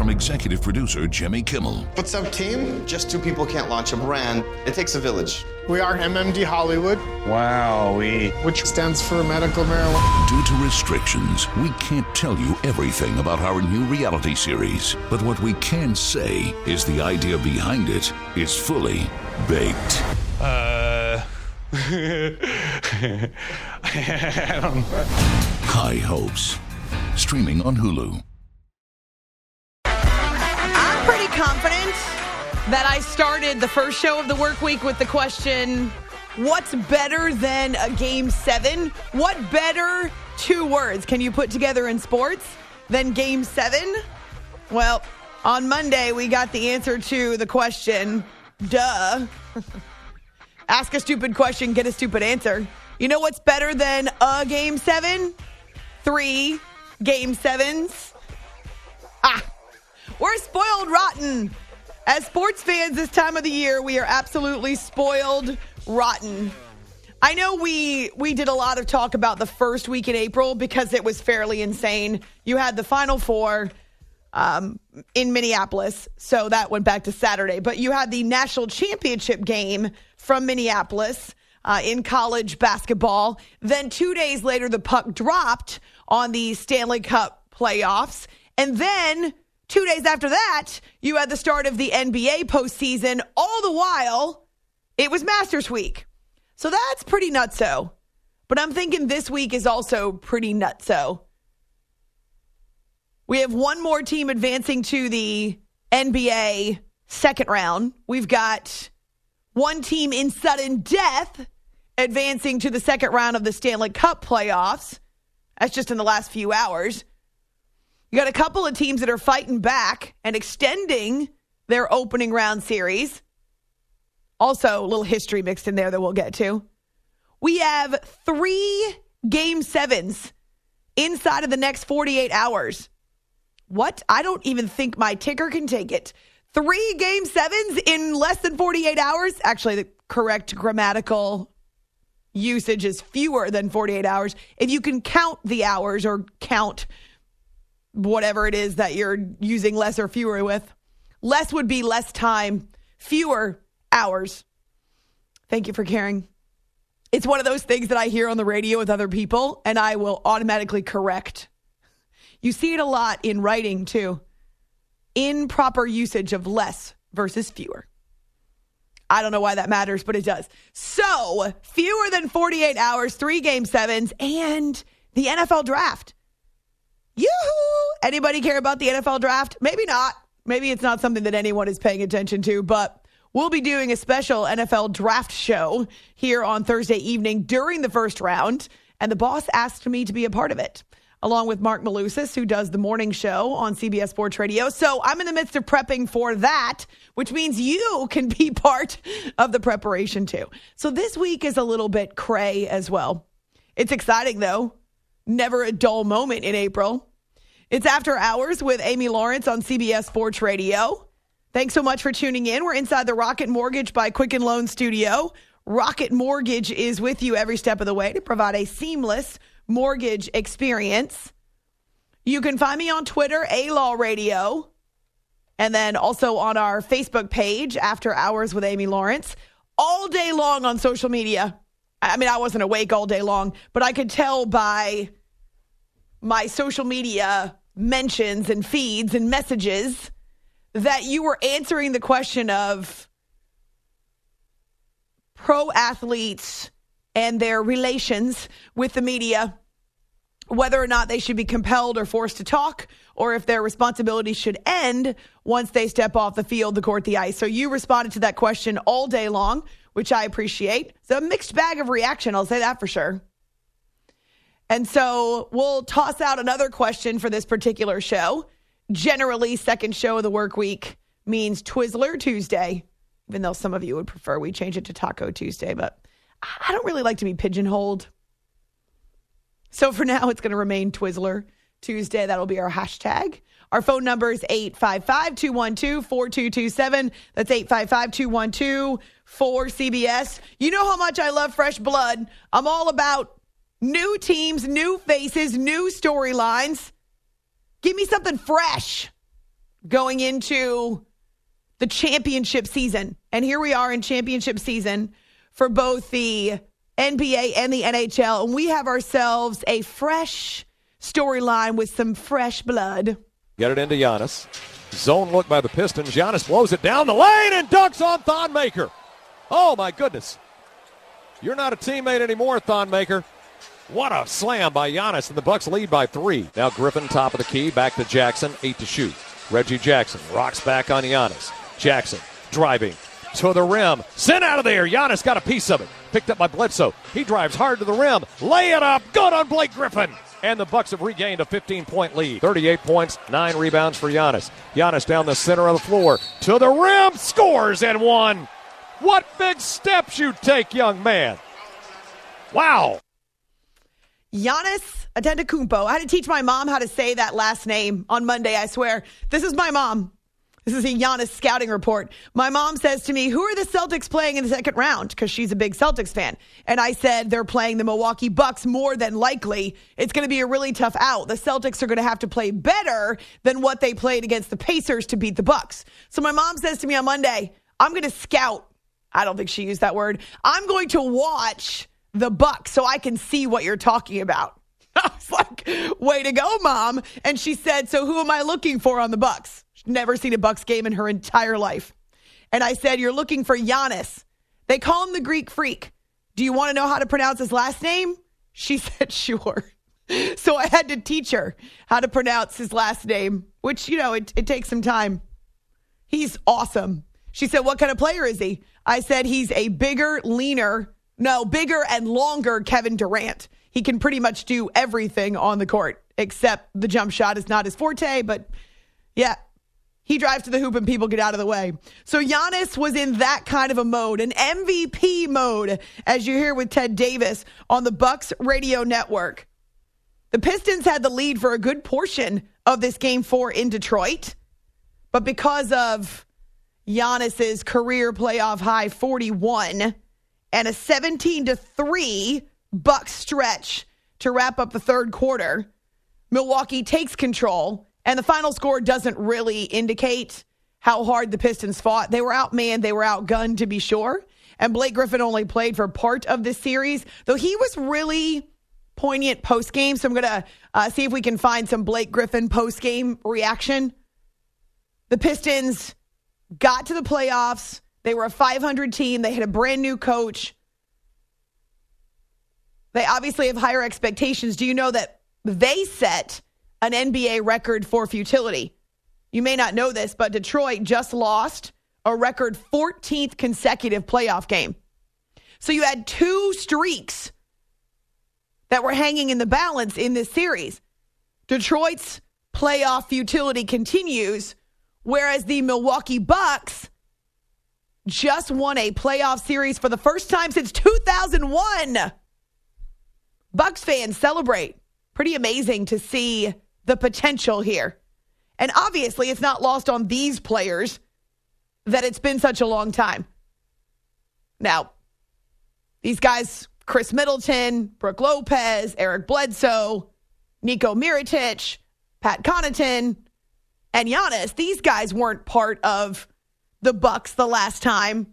from executive producer Jimmy Kimmel. What's up, team? Just two people can't launch a brand. It takes a village. We are MMD Hollywood. Wowee. Which stands for medical marijuana. Due to restrictions, we can't tell you everything about our new reality series. But what we can say is the idea behind it is fully baked. I don't know. High Hopes. Streaming on Hulu. I'm pretty confident that I started the first show of the work week with the question, what's better than a Game 7? What better two words can you put together in sports than Game 7? Well, on Monday, we got the answer to the question, duh. Ask a stupid question, get a stupid answer. You know what's better than a Game 7? 3 Game 7s. We're spoiled rotten. As sports fans this time of the year, we are absolutely spoiled rotten. I know we did a lot of talk about the first week in April because it was fairly insane. You had the Final Four in Minneapolis, so that went back to Saturday. But you had the national championship game from Minneapolis in college basketball. Then 2 days later, the puck dropped on the Stanley Cup playoffs. And then 2 days after that, you had the start of the NBA postseason. All the while, it was Masters Week. So that's pretty nutso. But I'm thinking this week is also pretty nutso. We have one more team advancing to the NBA second round. We've got one team in sudden death advancing to the second round of the Stanley Cup playoffs. That's just in the last few hours. You got a couple of teams that are fighting back and extending their opening round series. Also, a little history mixed in there that we'll get to. We have 3 Game 7s inside of the next 48 hours. What? I don't even think my ticker can take it. 3 Game 7s in less than 48 hours? Actually, the correct grammatical usage is fewer than 48 hours. If you can count the hours or count whatever it is that you're using less or fewer with. Less would be less time, fewer hours. Thank you for caring. It's one of those things that I hear on the radio with other people, and I will automatically correct. You see it a lot in writing, too. Improper usage of less versus fewer. I don't know why that matters, but it does. So, fewer than 48 hours, 3 Game 7s, and the NFL draft. Yoo-hoo! Anybody care about the NFL draft? Maybe not. Maybe it's not something that anyone is paying attention to, but we'll be doing a special NFL draft show here on Thursday evening during the first round, and the boss asked me to be a part of it, along with Mark Malusis, who does the morning show on CBS Sports Radio. So I'm in the midst of prepping for that, which means you can be part of the preparation too. So this week is a little bit cray as well. It's exciting, though. Never a dull moment in April. It's After Hours with Amy Lawrence on CBS Sports Radio. Thanks so much for tuning in. We're inside the Rocket Mortgage by Quicken Loan studio. Rocket Mortgage is with you every step of the way to provide a seamless mortgage experience. You can find me on Twitter, A-Law Radio, and then also on our Facebook page, After Hours with Amy Lawrence, all day long on social media. I mean, I wasn't awake all day long, but I could tell by my social media mentions and feeds and messages that you were answering the question of pro athletes and their relations with the media, whether or not they should be compelled or forced to talk, or if their responsibilities should end once they step off the field, the court, the ice. So you responded to that question all day long, which I appreciate. It's a mixed bag of reaction, I'll say that for sure. And so we'll toss out another question for this particular show. Generally, second show of the work week means Twizzler Tuesday, even though some of you would prefer we change it to Taco Tuesday, but I don't really like to be pigeonholed. So for now, it's going to remain Twizzler Tuesday. That'll be our hashtag. Our phone number is 855-212-4227. That's 855-212-4CBS. You know how much I love fresh blood. I'm all about new teams, new faces, new storylines. Give me something fresh. going into the championship season. And here we are in championship season for both the NBA and the NHL. And we have ourselves a fresh storyline with some fresh blood. Get it into Giannis. Zone look by the Pistons. Giannis blows it down the lane and dunks on Thonmaker. Oh, my goodness. You're not a teammate anymore, Thonmaker. What a slam by Giannis, and the Bucks lead by 3. Now Griffin, top of the key, back to Jackson, 8 to shoot. Reggie Jackson rocks back on Giannis. Jackson driving to the rim. Sent out of there. Giannis got a piece of it. Picked up by Bledsoe. He drives hard to the rim. Lay it up. Good on Blake Griffin. And the Bucks have regained a 15-point lead. 38 points, 9 rebounds for Giannis. Giannis down the center of the floor. To the rim. Scores and one. What big steps you take, young man. Wow. Giannis Antetokounmpo. I had to teach my mom how to say that last name on Monday, I swear. This is my mom. This is a Giannis scouting report. My mom says to me, who are the Celtics playing in the second round? Because she's a big Celtics fan. And I said, they're playing the Milwaukee Bucks more than likely. It's going to be a really tough out. The Celtics are going to have to play better than what they played against the Pacers to beat the Bucks. So my mom says to me on Monday, I'm going to scout. I don't think she used that word. I'm going to watch the Bucks so I can see what you're talking about. I was like, way to go, Mom. And she said, so who am I looking for on the Bucks? She's never seen a Bucks game in her entire life. And I said, you're looking for Giannis. They call him the Greek Freak. Do you want to know how to pronounce his last name? She said, sure. So I had to teach her how to pronounce his last name, which, you know, it takes some time. He's awesome. She said, what kind of player is he? I said, he's a bigger and longer Kevin Durant. He can pretty much do everything on the court, except the jump shot is not his forte, but yeah, he drives to the hoop and people get out of the way. So Giannis was in that kind of a mode, an MVP mode, as you hear with Ted Davis on the Bucks radio network. The Pistons had the lead for a good portion of this Game 4 in Detroit, but because of Giannis's career playoff high 41 and a 17-3 Bucks stretch to wrap up the third quarter, Milwaukee takes control, and the final score doesn't really indicate how hard the Pistons fought. They were outmanned, they were outgunned to be sure, and Blake Griffin only played for part of this series, though he was really poignant post-game, so I'm going to see if we can find some Blake Griffin post-game reaction. The Pistons got to the playoffs. They were a 500 team. They had a brand new coach. They obviously have higher expectations. Do you know that they set an NBA record for futility? You may not know this, but Detroit just lost a record 14th consecutive playoff game. So you had 2 streaks that were hanging in the balance in this series. Detroit's playoff futility continues, whereas the Milwaukee Bucks just won a playoff series for the first time since 2001. Bucks fans celebrate. Pretty amazing to see the potential here. And obviously, it's not lost on these players that it's been such a long time. Now, these guys, Chris Middleton, Brook Lopez, Eric Bledsoe, Nico Mirotic, Pat Connaughton, and Giannis, these guys weren't part of the Bucks the last time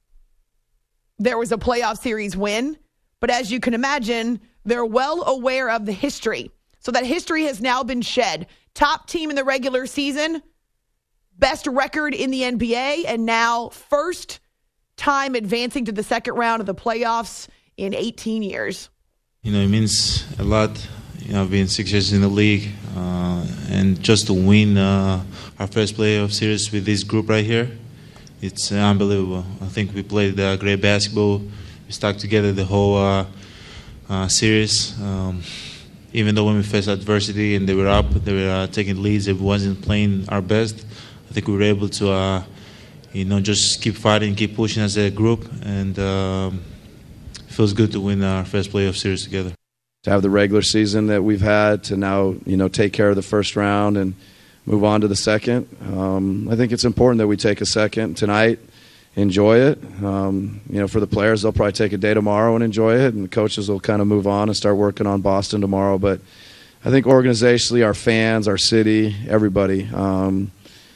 there was a playoff series win. But as you can imagine, they're well aware of the history. So that history has now been shed. Top team in the regular season, best record in the NBA, and now first time advancing to the second round of the playoffs in 18 years. You know, it means a lot. You know, I've been 6 years in the league, and just to win our first playoff series with this group right here, it's unbelievable. I think we played great basketball. We stuck together the whole series. Even though when we faced adversity and they were up, they were taking leads, it wasn't playing our best. I think we were able to, just keep fighting, keep pushing as a group, and it feels good to win our first playoff series together. To have the regular season that we've had, to now, take care of the first round and move on to the second. I think it's important that we take a second tonight, enjoy it. For the players, they'll probably take a day tomorrow and enjoy it, and the coaches will kind of move on and start working on Boston tomorrow. But I think organizationally, our fans, our city, everybody,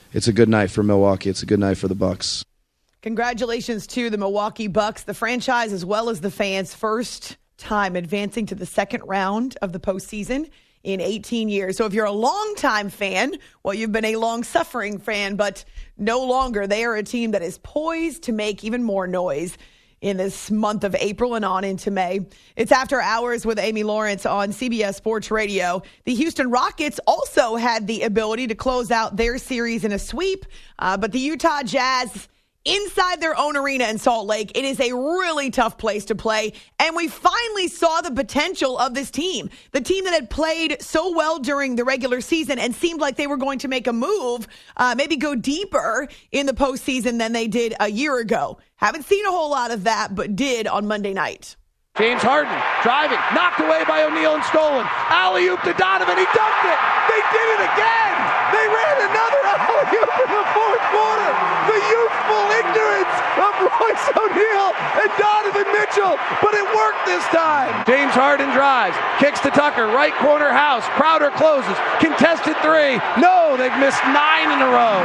it's a good night for Milwaukee. It's a good night for the Bucks. Congratulations to the Milwaukee Bucks, the franchise as well as the fans. First time advancing to the second round of the postseason in 18 years. So if you're a longtime fan, well, you've been a long-suffering fan, but no longer. They are a team that is poised to make even more noise in this month of April and on into May. It's After Hours with Amy Lawrence on CBS Sports Radio. The Houston Rockets also had the ability to close out their series in a sweep, but the Utah Jazz inside their own arena in Salt Lake. It is a really tough place to play, and we finally saw the potential of this team. The team that had played so well during the regular season and seemed like they were going to make a move, maybe go deeper in the postseason than they did a year ago. Haven't seen a whole lot of that, but did on Monday night. James Harden driving, knocked away by O'Neal and stolen. Alley-oop to Donovan, he dunked it. They did it again. They ran another alley-oop in the fourth quarter. The youthful ignorance of Royce O'Neal and Donovan Mitchell, but it worked this time. James Harden drives, kicks to Tucker, right corner house. Crowder closes, contested three. No, they've missed 9 in a row.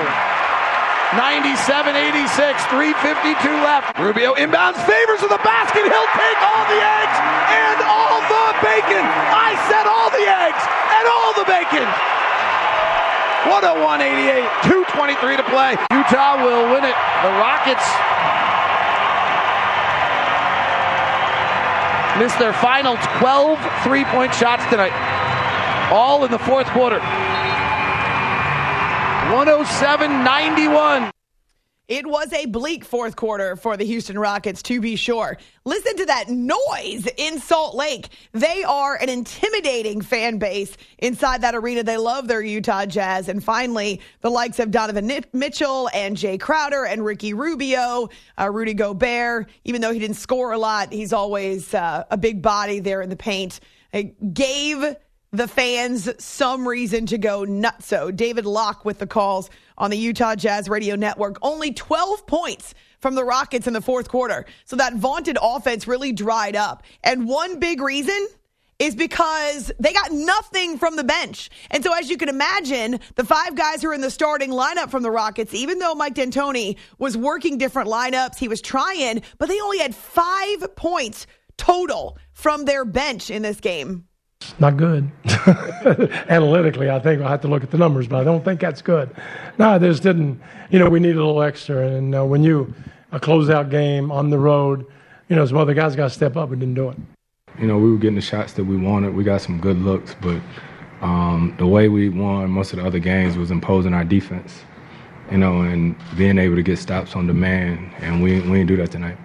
97-86, 3:52 left. Rubio inbounds, favors to the basket. He'll take all the eggs and all the bacon. I said all the eggs and all the bacon. 101-88, 2:23 to play. Utah will win it. The Rockets missed their final 12 three-point shots tonight. All in the fourth quarter. 107-91. It was a bleak fourth quarter for the Houston Rockets, to be sure. Listen to that noise in Salt Lake. They are an intimidating fan base inside that arena. They love their Utah Jazz. And finally, the likes of Donovan Mitchell and Jay Crowder and Ricky Rubio, Rudy Gobert, even though he didn't score a lot, he's always a big body there in the paint. It gave the fans some reason to go nutso. David Locke with the calls on the Utah Jazz Radio Network. Only 12 points from the Rockets in the fourth quarter. So that vaunted offense really dried up. And one big reason is because they got nothing from the bench. And so as you can imagine, the 5 guys who are in the starting lineup from the Rockets, even though Mike D'Antoni was working different lineups, he was trying, but they only had 5 points total from their bench in this game. Not good. Analytically, I think I'll have to look at the numbers, but I don't think that's good. No, this didn't, we needed a little extra. And when a closeout game on the road, some other guys got to step up and didn't do it. We were getting the shots that we wanted. We got some good looks, but the way we won most of the other games was imposing our defense, and being able to get stops on demand, and we didn't do that tonight.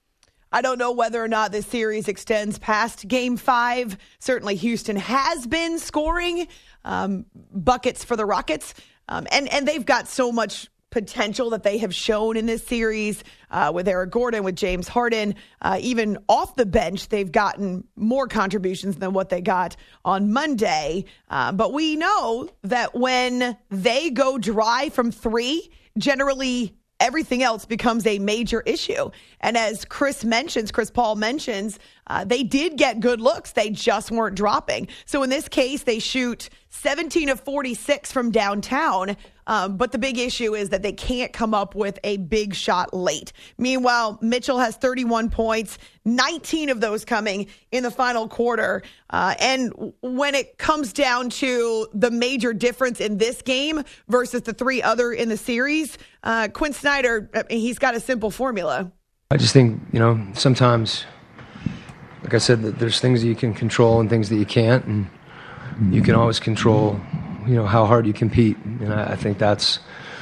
I don't know whether or not this series extends past Game 5. Certainly Houston has been scoring buckets for the Rockets, and they've got so much potential that they have shown in this series with Eric Gordon, with James Harden. Even off the bench, they've gotten more contributions than what they got on Monday. But we know that when they go dry from 3, generally everything else becomes a major issue. And as Chris Paul mentions, they did get good looks. They just weren't dropping. So in this case, they shoot 17 of 46 from downtown. But the big issue is that they can't come up with a big shot late. Meanwhile, Mitchell has 31 points, 19 of those coming in the final quarter. And when it comes down to the major difference in this game versus the 3 other in the series, Quinn Snyder, he's got a simple formula. I just think, sometimes, like I said, that there's things that you can control and things that you can't. And you can always control how hard you compete. And I think that's,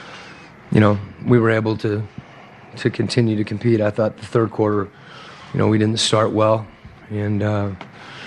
we were able to continue to compete. I thought the third quarter, we didn't start well. And in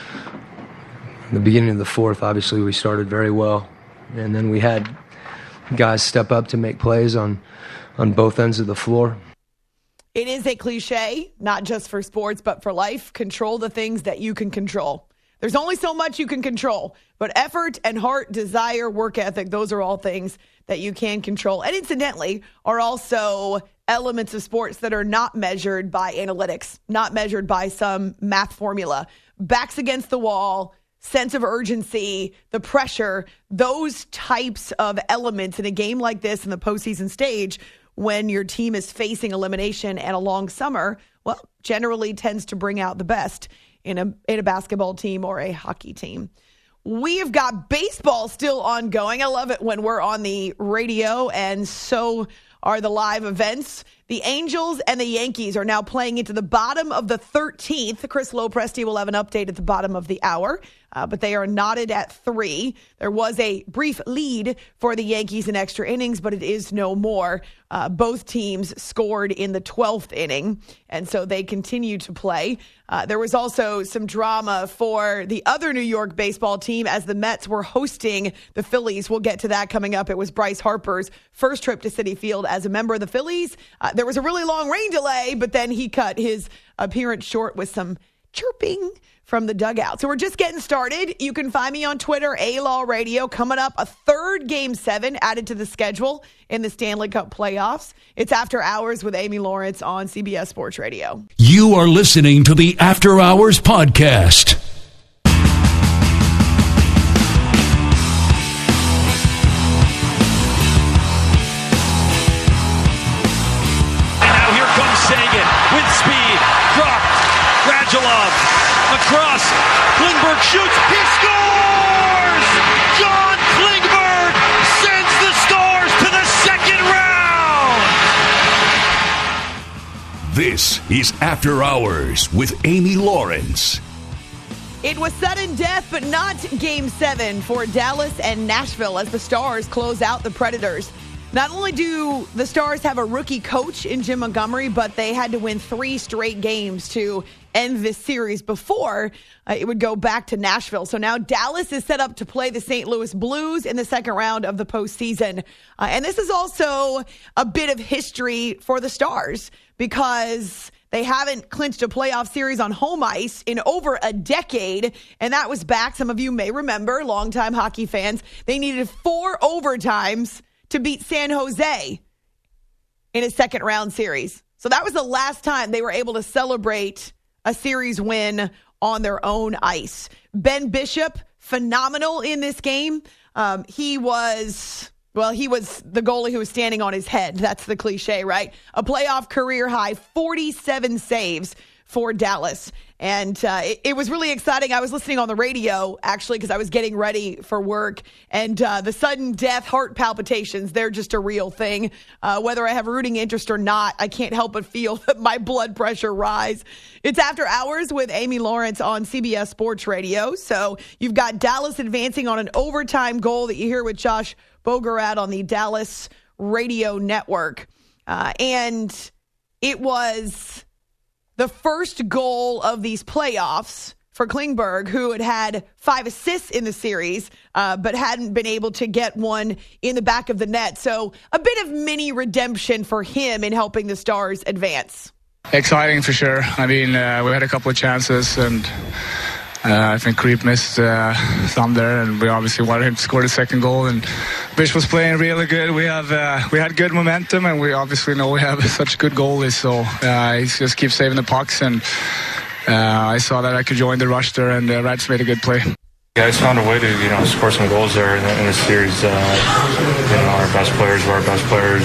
the beginning of the fourth, obviously, we started very well. And then we had guys step up to make plays on both ends of the floor. It is a cliche, not just for sports, but for life. Control the things that you can control. There's only so much you can control, but effort and heart, desire, work ethic, those are all things that you can control. And incidentally, are also elements of sports that are not measured by analytics, not measured by some math formula. Backs against the wall, sense of urgency, the pressure, those types of elements in a game like this in the postseason stage when your team is facing elimination and a long summer, well, generally tends to bring out the best in a basketball team or a hockey team. We have got baseball still ongoing. I love it when we're on the radio, and so are the live events. The Angels and the Yankees are now playing into the bottom of the 13th. Chris Lopresti will have an update at the bottom of the hour, but they are knotted at 3. There was a brief lead for the Yankees in extra innings, but it is no more. Both teams scored in the 12th inning, and so they continue to play. There was also some drama for the other New York baseball team as the Mets were hosting the Phillies. We'll get to that coming up. It was Bryce Harper's first trip to Citi Field as a member of the Phillies. There was a really long rain delay, but then he cut his appearance short with some chirping from the dugout. So we're just getting started. You can find me on Twitter, A-Law Radio. Coming up, a third Game 7 added to the schedule in the Stanley Cup playoffs. It's After Hours with Amy Lawrence on CBS Sports Radio. You are listening to the After Hours Podcast. Sagan with speed, dropped, Radulov across, Klingberg shoots, he scores! John Klingberg sends the Stars to the second round! This is After Hours with Amy Lawrence. It was sudden death, but not Game 7 for Dallas and Nashville as the Stars close out the Predators. Not only do the Stars have a rookie coach in Jim Montgomery, but they had to win 3 straight games to end this series before it would go back to Nashville. So now Dallas is set up to play the St. Louis Blues in the second round of the postseason. And this is also a bit of history for the Stars because they haven't clinched a playoff series on home ice in over a decade. And that was back, some of you may remember, longtime hockey fans, they needed 4 overtimes to beat San Jose in a second round series. So that was the last time they were able to celebrate a series win on their own ice. Ben Bishop, phenomenal in this game. He was the goalie who was standing on his head. That's the cliche, right? A playoff career high, 47 saves for Dallas. And it was really exciting. I was listening on the radio, actually, because I was getting ready for work. And the sudden death, heart palpitations, they're just a real thing. Whether I have rooting interest or not, I can't help but feel my blood pressure rise. It's After Hours with Amy Lawrence on CBS Sports Radio. So you've got Dallas advancing on an overtime goal that you hear with Josh Bogarat on the Dallas Radio Network. And it was the first goal of these playoffs for Klingberg, who had 5 assists in the series, but hadn't been able to get one in the back of the net. So a bit of mini redemption for him in helping the Stars advance. Exciting for sure. I mean, we had a couple of chances, and I think Creep missed some there, and we obviously wanted him to score the second goal. And Bish was playing really good. We had good momentum, and we obviously know we have such good goalies. So he just keeps saving the pucks, and I saw that I could join the rush there, and Reds made a good play. Yeah, I just found a way to score some goals there in the series. Our best players were our best players,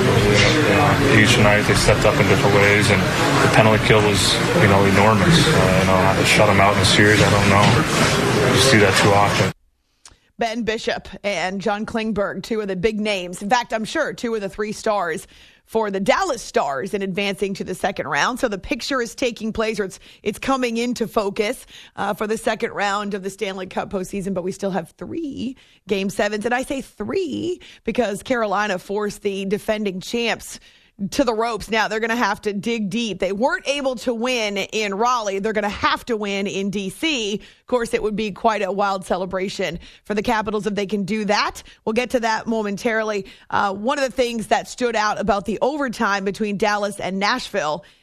and each night they stepped up in different ways, and the penalty kill was enormous. How to shut them out in the series, I don't know. You see that too often. Ben Bishop and John Klingberg, 2 of the big names. In fact, I'm sure 2 of the 3 stars for the Dallas Stars in advancing to the second round. So the picture is taking place, or it's coming into focus for the second round of the Stanley Cup postseason, but we still have 3 Game 7s. And I say 3 because Carolina forced the defending champs to the ropes. Now they're going to have to dig deep. They weren't able to win in Raleigh. They're going to have to win in D.C. Of course, it would be quite a wild celebration for the Capitals if they can do that. We'll get to that momentarily. One of the things that stood out about the overtime between Dallas and Nashville,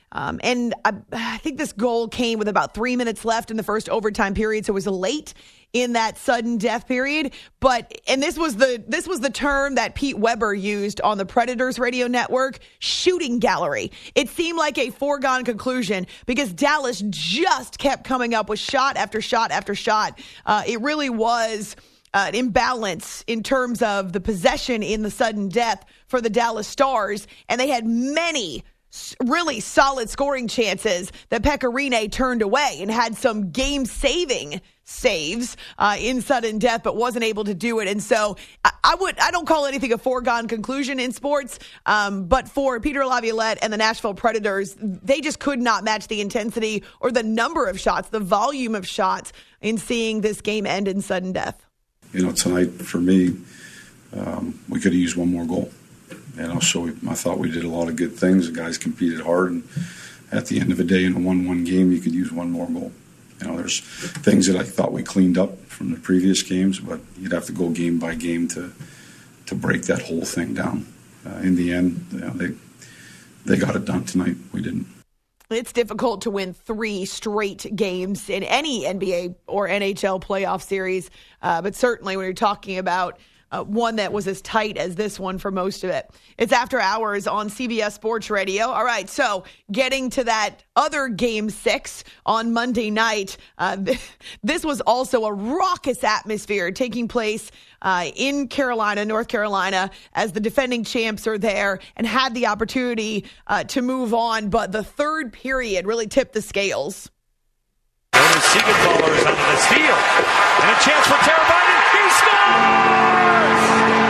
And I think this goal came with about 3 minutes left in the first overtime period, so it was late in that sudden death period. And this was the term that Pete Weber used on the Predators radio network, shooting gallery. It seemed like a foregone conclusion because Dallas just kept coming up with shot after shot after shot. It really was an imbalance in terms of the possession in the sudden death for the Dallas Stars, and they had many really solid scoring chances that Pekka Rinne turned away and had some game-saving saves in sudden death, but wasn't able to do it. And so I don't call anything a foregone conclusion in sports, but for Peter Laviolette and the Nashville Predators, they just could not match the intensity or the number of shots, the volume of shots in seeing this game end in sudden death. Tonight for me, we could have used one more goal. I thought we did a lot of good things. The guys competed hard, and at the end of the day, in a 1-1 game, you could use one more goal. There's things that I thought we cleaned up from the previous games, but you'd have to go game by game to break that whole thing down. In the end, they got it done tonight. We didn't. It's difficult to win 3 straight games in any NBA or NHL playoff series, but certainly when you're talking about one that was as tight as this one for most of it. It's After Hours on CBS Sports Radio. All right, so getting to that other Game 6 on Monday night, this was also a raucous atmosphere taking place in Carolina, North Carolina, as the defending champs are there and had the opportunity to move on, but the third period really tipped the scales. Siegenthaler is onto the steal, and a chance for Teravainen. He scores!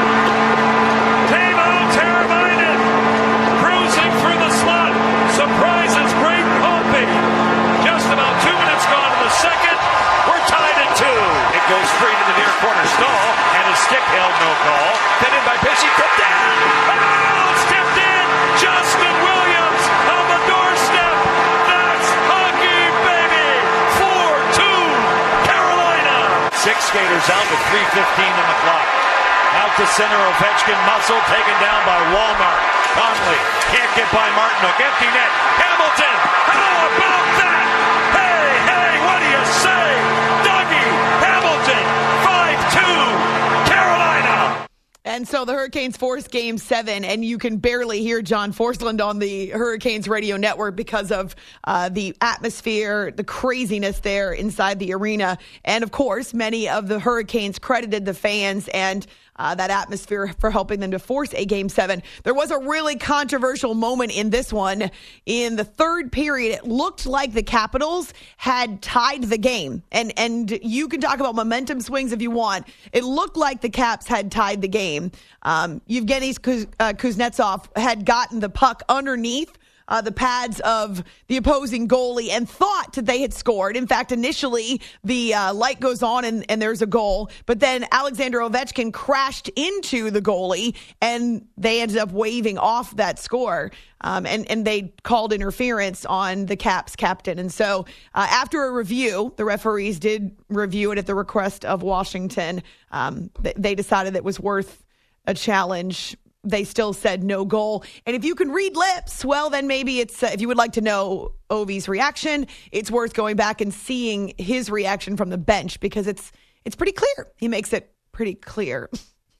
Teuvo Teravainen cruising through the slot, surprises Braden Holtby. Just about 2 minutes gone in the second. We're tied at 2. It goes straight to the near corner stall, and a stick held, no call. Then in by Pesci, put down. Oh, stepped in. Justin Williams on the doorstep. That's hockey, baby. 4-2, Carolina. 6 skaters out with 3:15 in the clock. Out to center, Ovechkin, muscle taken down by Walmart. Conley can't get by Martinook. Empty net. Hamilton. How about that? Hey, what do you say? Dougie Hamilton, 5-2, Carolina. And so the Hurricanes force Game 7, and you can barely hear John Forsland on the Hurricanes radio network because of the atmosphere, the craziness there inside the arena. And, of course, many of the Hurricanes credited the fans and that atmosphere for helping them to force a Game 7. There was a really controversial moment in this one. In the third period, it looked like the Capitals had tied the game. And you can talk about momentum swings if you want. It looked like the Caps had tied the game. Yevgeny Kuznetsov had gotten the puck underneath the pads of the opposing goalie and thought that they had scored. In fact, initially, the light goes on and there's a goal. But then Alexander Ovechkin crashed into the goalie, and they ended up waving off that score. And they called interference on the Caps captain. And so after a review, the referees did review it at the request of Washington. They decided it was worth a challenge. They still said no goal. And if you can read lips, well, then maybe it's, if you would like to know Ovi's reaction, it's worth going back and seeing his reaction from the bench because it's pretty clear. He makes it pretty clear.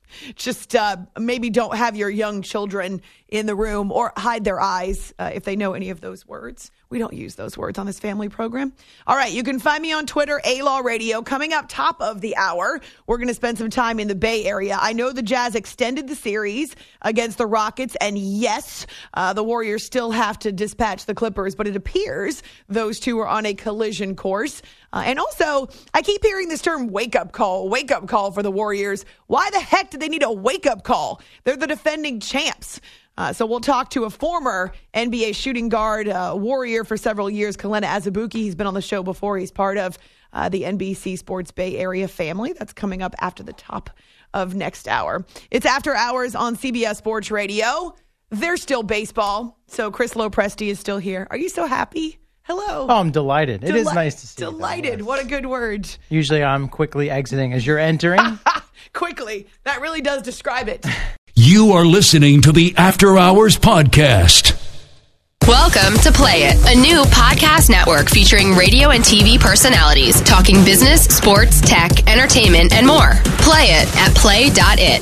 Just maybe don't have your young children in the room or hide their eyes if they know any of those words. We don't use those words on this family program. All right, you can find me on Twitter, A-Law Radio. Coming up top of the hour, we're going to spend some time in the Bay Area. I know the Jazz extended the series against the Rockets, and yes, the Warriors still have to dispatch the Clippers, but it appears those two are on a collision course. And also, I keep hearing this term wake-up call for the Warriors. Why the heck do they need a wake-up call? They're the defending champs. So we'll talk to a former NBA shooting guard, Warrior for several years, Kalena Azubuike. He's been on the show before. He's part of the NBC Sports Bay Area family. That's coming up after the top of next hour. It's After Hours on CBS Sports Radio. There's still baseball, so Chris Lopresti is still here. Are you so happy? Hello. Oh, I'm delighted. It is nice to see you. Delighted. What a good word. Usually I'm quickly exiting as you're entering. Quickly. That really does describe it. You are listening to the After Hours Podcast. Welcome to Play It, a new podcast network featuring radio and TV personalities talking business, sports, tech, entertainment, and more. Play it at play.it.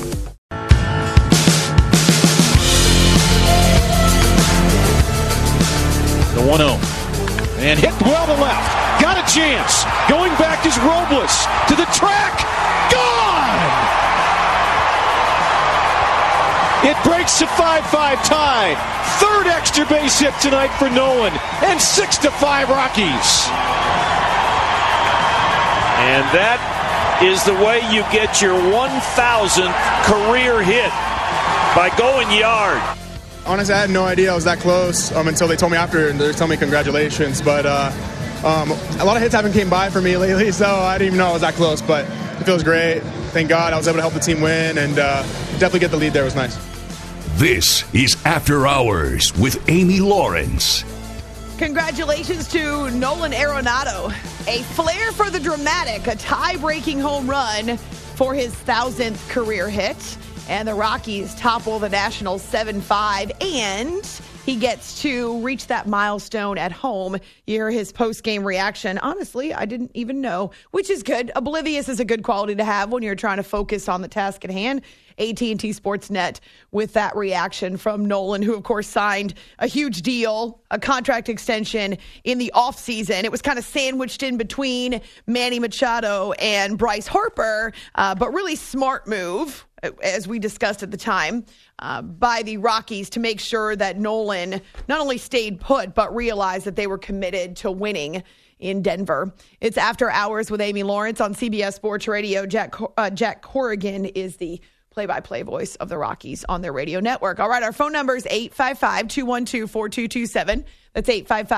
The 1-0. And hit well to left. Got a chance. Going back is Robles to the track. Gone! It breaks a 5-5 tie. Third extra base hit tonight for Nolan. And 6-5 Rockies. And that is the way you get your 1,000th career hit, by going yard. Honestly, I had no idea I was that close until they told me after, and they're telling me congratulations. But a lot of hits haven't came by for me lately, so I didn't even know I was that close. But it feels great. Thank God I was able to help the team win, and definitely get the lead there. It was nice. This is After Hours with Amy Lawrence. Congratulations to Nolan Arenado. A flair for the dramatic, a tie-breaking home run for his 1,000th career hit. And the Rockies topple the Nationals 7-5, and he gets to reach that milestone at home. You hear his post-game reaction. Honestly, I didn't even know, which is good. Oblivious is a good quality to have when you're trying to focus on the task at hand. AT&T Sportsnet with that reaction from Nolan, who, of course, signed a huge deal, a contract extension in the offseason. It was kind of sandwiched in between Manny Machado and Bryce Harper, but really smart move, as we discussed at the time, by the Rockies to make sure that Nolan not only stayed put, but realized that they were committed to winning in Denver. It's After Hours with Amy Lawrence on CBS Sports Radio. Jack Corrigan is the play-by-play voice of the Rockies on their radio network. All right, our phone number is 855-212-4227. That's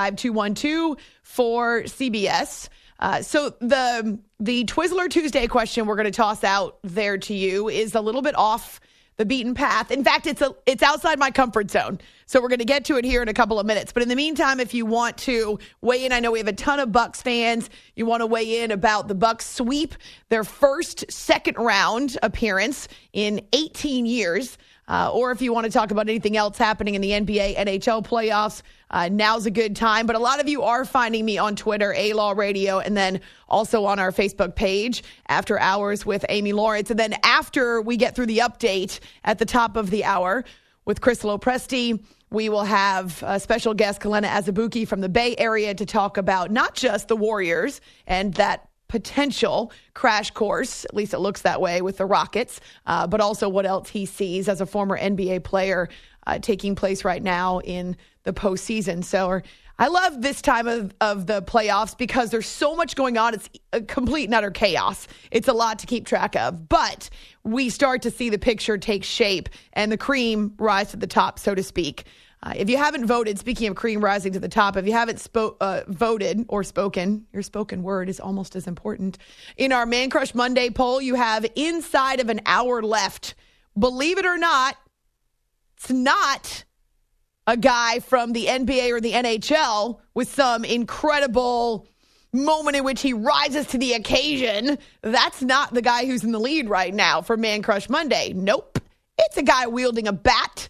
855-212-4CBS. So the Twizzler Tuesday question we're going to toss out there to you is a little bit off the beaten path. In fact, it's outside my comfort zone. So we're going to get to it here in a couple of minutes. But in the meantime, if you want to weigh in, I know we have a ton of Bucks fans. You want to weigh in about the Bucks sweep, their first second-round appearance in 18 years. Or if you want to talk about anything else happening in the NBA, NHL playoffs, now's a good time. But a lot of you are finding me on Twitter, A-Law Radio, and then also on our Facebook page, After Hours with Amy Lawrence. And then after we get through the update at the top of the hour with Chris Lopresti, we will have a special guest, Kalena Azubuike from the Bay Area, to talk about not just the Warriors and that potential crash course, at least it looks that way with the Rockets, but also what else he sees as a former NBA player taking place right now in the postseason. So I love this time of the playoffs because there's so much going on. It's a complete and utter chaos. It's a lot to keep track of, but we start to see the picture take shape and the cream rise to the top, so to speak. If you haven't voted, speaking of cream rising to the top, if you haven't voted or spoken, your spoken word is almost as important. In our Man Crush Monday poll, you have inside of an hour left. Believe it or not, it's not a guy from the NBA or the NHL with some incredible moment in which he rises to the occasion. That's not the guy who's in the lead right now for Man Crush Monday. Nope. It's a guy wielding a bat.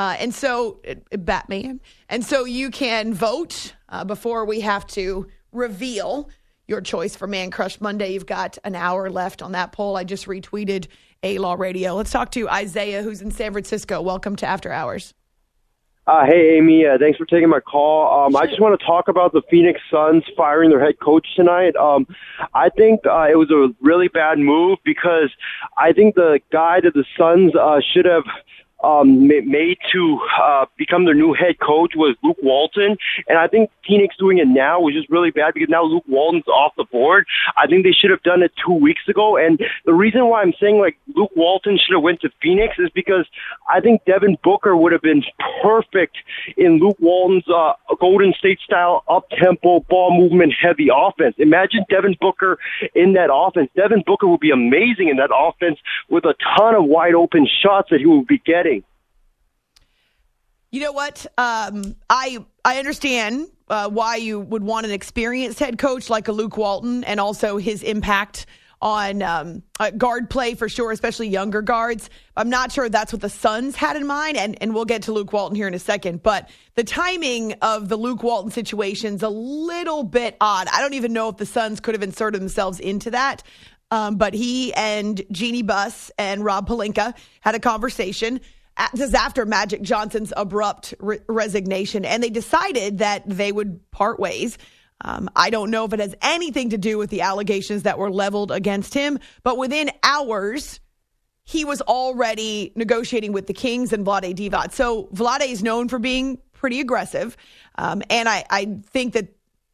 Batman. And so you can vote before we have to reveal your choice for Man Crush Monday. You've got an hour left on that poll. I just retweeted A-Law Radio. Let's talk to Isaiah, who's in San Francisco. Welcome to After Hours. Hey, Amy. Thanks for taking my call. I just want to talk about the Phoenix Suns firing their head coach tonight. I think it was a really bad move because I think the guy that the Suns should have made to become their new head coach was Luke Walton. And I think Phoenix doing it now was just really bad because now Luke Walton's off the board. I think they should have done it 2 weeks ago. And the reason why I'm saying like Luke Walton should have went to Phoenix is because I think Devin Booker would have been perfect in Luke Walton's Golden State style up-tempo, ball movement heavy offense. Imagine Devin Booker in that offense. Devin Booker would be amazing in that offense with a ton of wide open shots that he would be getting. You know what? I understand why you would want an experienced head coach like a Luke Walton and also his impact on guard play for sure, especially younger guards. I'm not sure that's what the Suns had in mind, and we'll get to Luke Walton here in a second. But the timing of the Luke Walton situation's a little bit odd. I don't even know if the Suns could have inserted themselves into that. But he and Jeannie Buss and Rob Pelinka had a conversation just after Magic Johnson's abrupt resignation, and they decided that they would part ways. I don't know if it has anything to do with the allegations that were leveled against him, but within hours, he was already negotiating with the Kings and Vlade Divac. So Vlade is known for being pretty aggressive, and I think that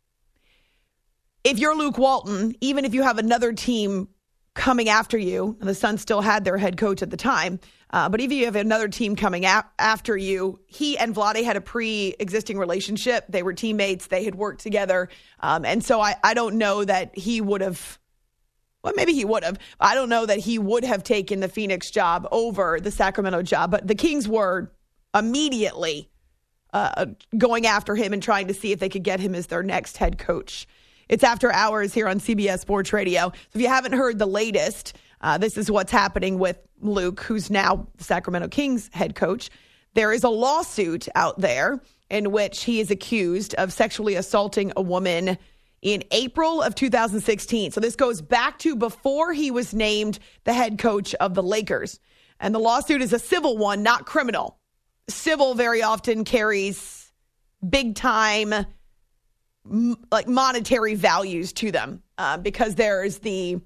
if you're Luke Walton, even if you have another team coming after you, and the Suns still had their head coach at the time, but if you have another team coming after you, he and Vlade had a pre-existing relationship. They were teammates. They had worked together. And so I don't know that he would have, well, maybe he would have. I don't know that he would have taken the Phoenix job over the Sacramento job. But the Kings were immediately going after him and trying to see if they could get him as their next head coach. It's After Hours here on CBS Sports Radio. So if you haven't heard the latest, this is what's happening with Luke, who's now the Sacramento Kings head coach. There is a lawsuit out there in which he is accused of sexually assaulting a woman in April of 2016. So this goes back to before he was named the head coach of the Lakers. And the lawsuit is a civil one, not criminal. Civil very often carries big time like monetary values to them because there is the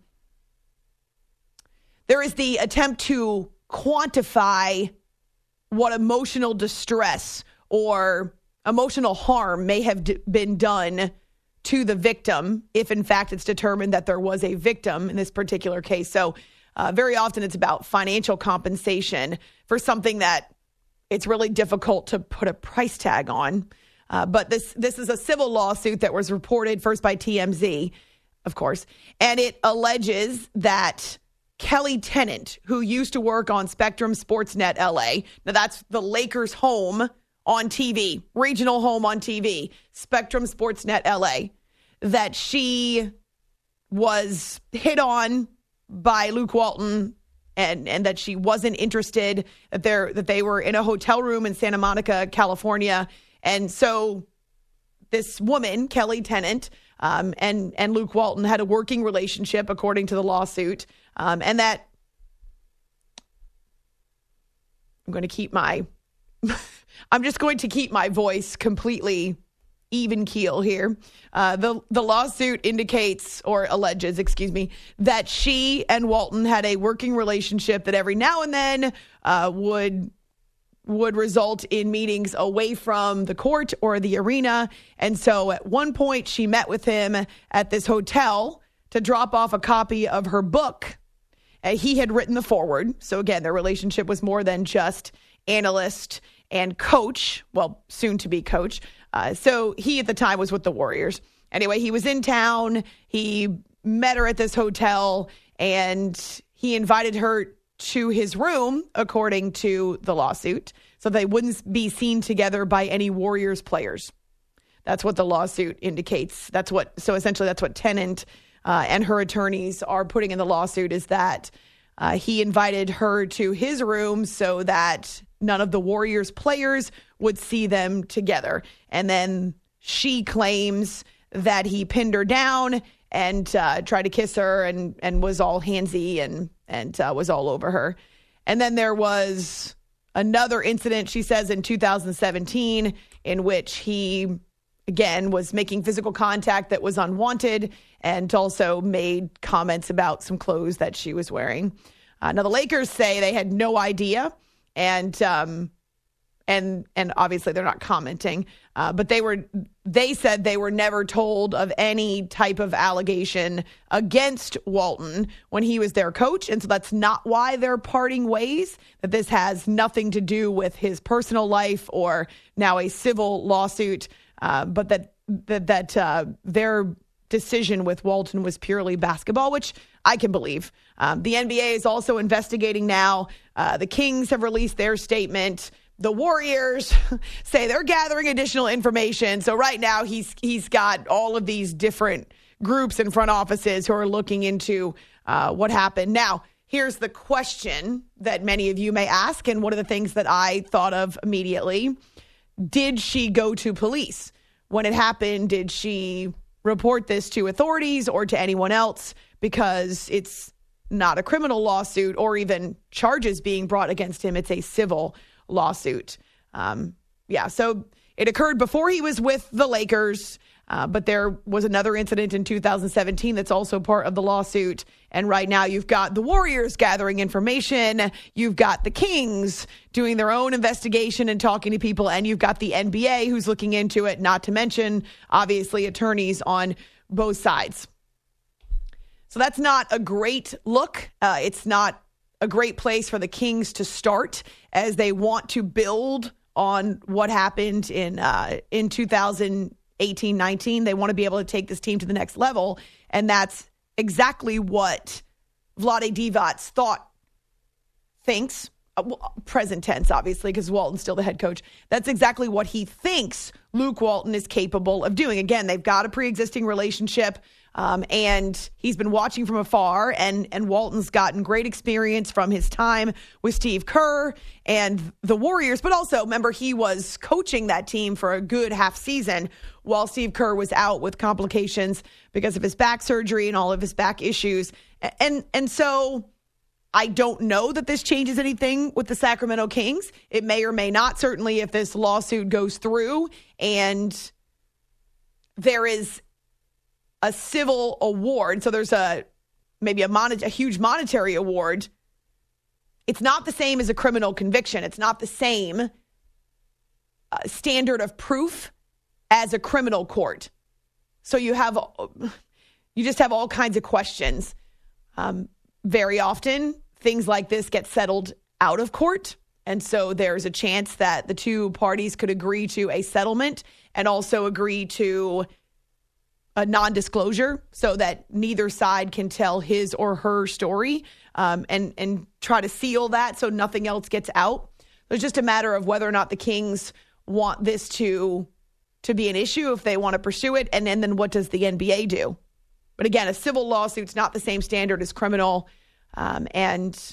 attempt to quantify what emotional distress or emotional harm may have been done to the victim if in fact it's determined that there was a victim in this particular case. So very often it's about financial compensation for something that it's really difficult to put a price tag on. But this is a civil lawsuit that was reported first by TMZ, of course, and it alleges that Kelly Tennant, who used to work on Spectrum Sportsnet LA, now that's the Lakers' home on TV, regional home on TV, Spectrum Sportsnet LA, that she was hit on by Luke Walton and that she wasn't interested, that they were in a hotel room in Santa Monica, California. And so this woman, Kelly Tennant, and Luke Walton had a working relationship, according to the lawsuit, and that I'm just going to keep my voice completely even keel here. The lawsuit indicates, or alleges, that she and Walton had a working relationship that every now and then would result in meetings away from the court or the arena. And so at one point she met with him at this hotel to drop off a copy of her book. He had written the foreword. So again, their relationship was more than just analyst and coach, well, soon to be coach. So he at the time was with the Warriors. Anyway, he was in town. He met her at this hotel and he invited her to his room, according to the lawsuit, so they wouldn't be seen together by any Warriors players. That's what the lawsuit indicates. So essentially that's what Tennant and her attorneys are putting in the lawsuit, is that he invited her to his room so that none of the Warriors players would see them together. And then she claims that he pinned her down and tried to kiss her and was all handsy and was all over her. And then there was another incident, she says, in 2017, in which he, again, was making physical contact that was unwanted and also made comments about some clothes that she was wearing. Now, the Lakers say they had no idea, and obviously they're not commenting, but they said they were never told of any type of allegation against Walton when he was their coach, and so that's not why they're parting ways, that this has nothing to do with his personal life or now a civil lawsuit, but that their decision with Walton was purely basketball, which I can believe. The NBA is also investigating now. The Kings have released their statement. The Warriors say they're gathering additional information. So right now he's got all of these different groups and front offices who are looking into what happened. Now, here's the question that many of you may ask, and one of the things that I thought of immediately. Did she go to police? When it happened, did she report this to authorities or to anyone else? Because it's not a criminal lawsuit or even charges being brought against him. It's a civil lawsuit. So it occurred before he was with the Lakers, but there was another incident in 2017 that's also part of the lawsuit. And right now you've got the Warriors gathering information. You've got the Kings doing their own investigation and talking to people. And you've got the NBA who's looking into it, not to mention, obviously, attorneys on both sides. So that's not a great look. It's not a great place for the Kings to start as they want to build on what happened in 2018-19. They want to be able to take this team to the next level. And that's exactly what Vlade Divac thinks. Present tense, obviously, because Walton's still the head coach. That's exactly what he thinks Luke Walton is capable of doing. Again, they've got a pre-existing relationship. And he's been watching from afar, and Walton's gotten great experience from his time with Steve Kerr and the Warriors. But also, remember, he was coaching that team for a good half season while Steve Kerr was out with complications because of his back surgery and all of his back issues. And so I don't know that this changes anything with the Sacramento Kings. It may or may not, certainly if this lawsuit goes through and there is a civil award. So there's maybe a huge monetary award. It's not the same as a criminal conviction. It's not the same standard of proof as a criminal court. So you just have all kinds of questions. Very often, things like this get settled out of court. And so there's a chance that the two parties could agree to a settlement and also agree to a non-disclosure so that neither side can tell his or her story and try to seal that so nothing else gets out. It's just a matter of whether or not the Kings want this to be an issue, if they want to pursue it, and then what does the NBA do? But again, a civil lawsuit's not the same standard as criminal, let's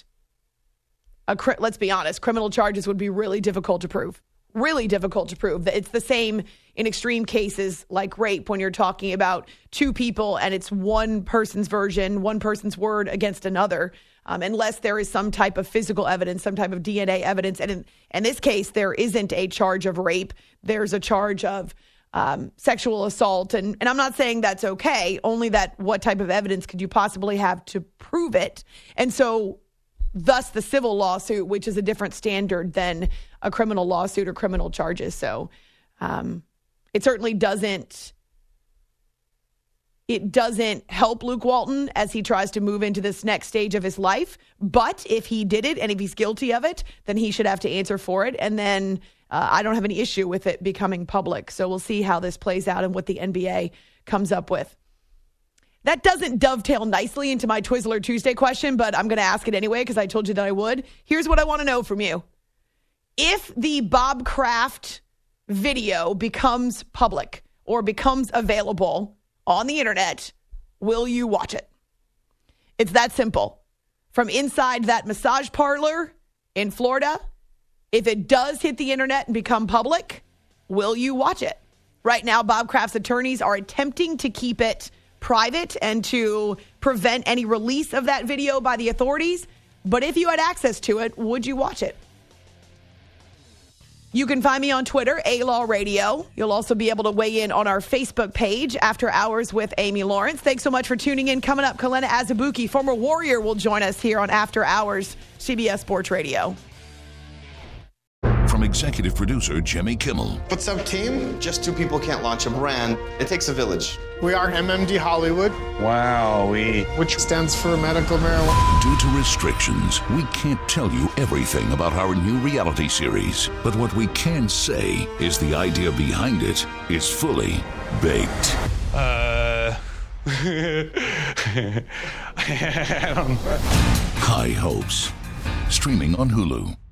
be honest, criminal charges would be really difficult to prove. Really difficult to prove. It's the same in extreme cases like rape when you're talking about two people and it's one person's version, one person's word against another, unless there is some type of physical evidence, some type of DNA evidence. And in this case, there isn't a charge of rape. There's a charge of sexual assault. And I'm not saying that's okay, only that what type of evidence could you possibly have to prove it? And so thus the civil lawsuit, which is a different standard than a criminal lawsuit or criminal charges. So it certainly doesn't help Luke Walton as he tries to move into this next stage of his life. But if he did it and if he's guilty of it, then he should have to answer for it. And then I don't have any issue with it becoming public. So we'll see how this plays out and what the NBA comes up with. That doesn't dovetail nicely into my Twizzler Tuesday question, but I'm going to ask it anyway because I told you that I would. Here's what I want to know from you. If the Bob Kraft video becomes public or becomes available on the internet, will you watch it? It's that simple. From inside that massage parlor in Florida, if it does hit the internet and become public, will you watch it? Right now, Bob Kraft's attorneys are attempting to keep it private and to prevent any release of that video by the authorities. But if you had access to it, would you watch it? You can find me on Twitter, A-Law Radio. You'll also be able to weigh in on our Facebook page, After Hours with Amy Lawrence. Thanks so much for tuning in. Coming up, Kalena Azubuike, former Warrior, will join us here on After Hours, CBS Sports Radio. From executive producer Jimmy Kimmel. What's up, team? Just two people can't launch a brand. It takes a village. We are MMD Hollywood. Which stands for medical marijuana. Due to restrictions, we can't tell you everything about our new reality series. But what we can say is the idea behind it is fully baked. High Hopes. Streaming on Hulu.